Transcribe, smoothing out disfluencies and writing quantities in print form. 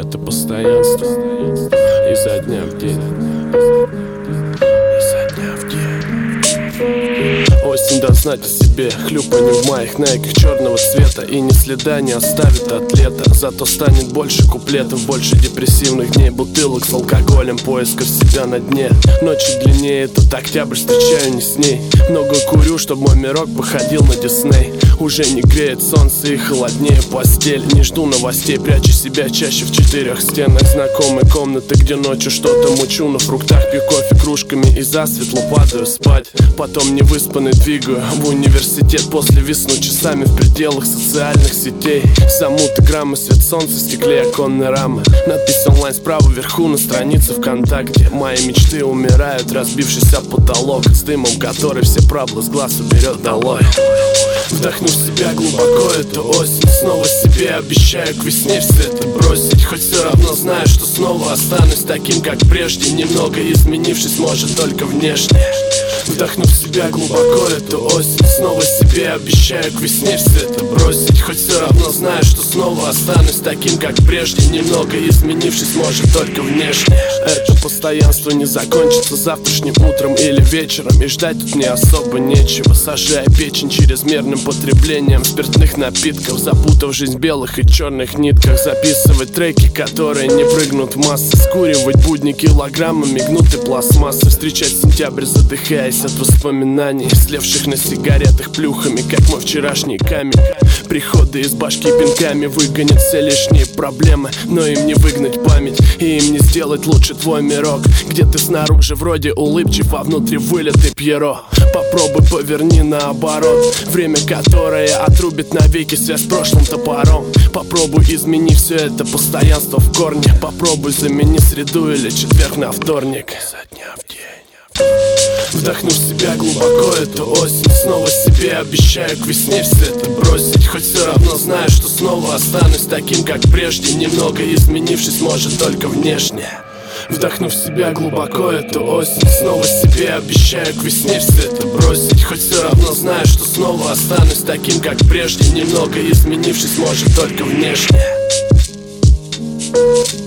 Это постоянство изо дня в день. Осень даст знать о себе, хлюпанье в моих найках черного цвета. И ни следа не оставит от лета. Зато станет больше куплетов, больше депрессивных дней, бутылок с алкоголем, поисков себя на дне. Ночи длиннее, тут октябрь, встречаю не с ней. Много курю, чтобы мой мирок походил на Дисней. Уже не греет солнце и холоднее постель. Не жду новостей, прячу себя чаще в четырех стенах знакомой комнаты, где ночью что-то мучу на фруктах, пью кофе кружками и засветло падаю спать. Потом невыспанный двигаю в университет, после весну часами в пределах социальных сетей. Замуты граммы, свет солнца, в стекле оконной рамы. Надпись онлайн справа вверху на странице ВКонтакте. Мои мечты умирают, разбившись об потолок, с дымом который все проблы с глаз уберет долой. Вдохну в себя глубоко эту осень, снова себе обещаю к весне все это бросить. Хоть все равно знаю, что снова останусь таким, как прежде, немного изменившись, может, только внешне. Вдохну в себя глубоко эту осень, снова себе обещаю к весне все это бросить. Хоть все равно знаю, что снова останусь таким, как прежде, немного изменившись, может, только внешне. Это постоянство не закончится завтрашним утром или вечером, и ждать тут мне особо нечего, сажая печень чрезмерным потреблением спиртных напитков, запутав жизнь в белых и черных нитках. Записывать треки, которые не прыгнут в массы, скуривать будни килограммами гнутой пластмассы, встречать сентябрь, задыхаясь от воспоминаний, слевших на сигаретах плюхами, как мой вчерашний камень. Приходы из башки пинками выгонят все лишние проблемы, но им не выгнать память, и им не сделать лучше твой мирок, где ты снаружи вроде улыбчив, а внутри вылитый Пьеро. Попробуй поверни наоборот, время, которое отрубит навеки связь с прошлым топором. Попробуй измени все это постоянство в корне. Попробуй замени среду или четверг на вторник. Изо дня в день. Вдохну в себя глубоко эту осень, снова себе обещаю к весне все это бросить. Хоть все равно знаю, что снова останусь таким, как прежде, немного изменившись, может, только внешне. Вдохну в себя глубоко эту осень, снова себе обещаю к весне все это бросить. Хоть все равно знаю, что снова останусь таким, как прежде, немного изменившись, может, только внешне.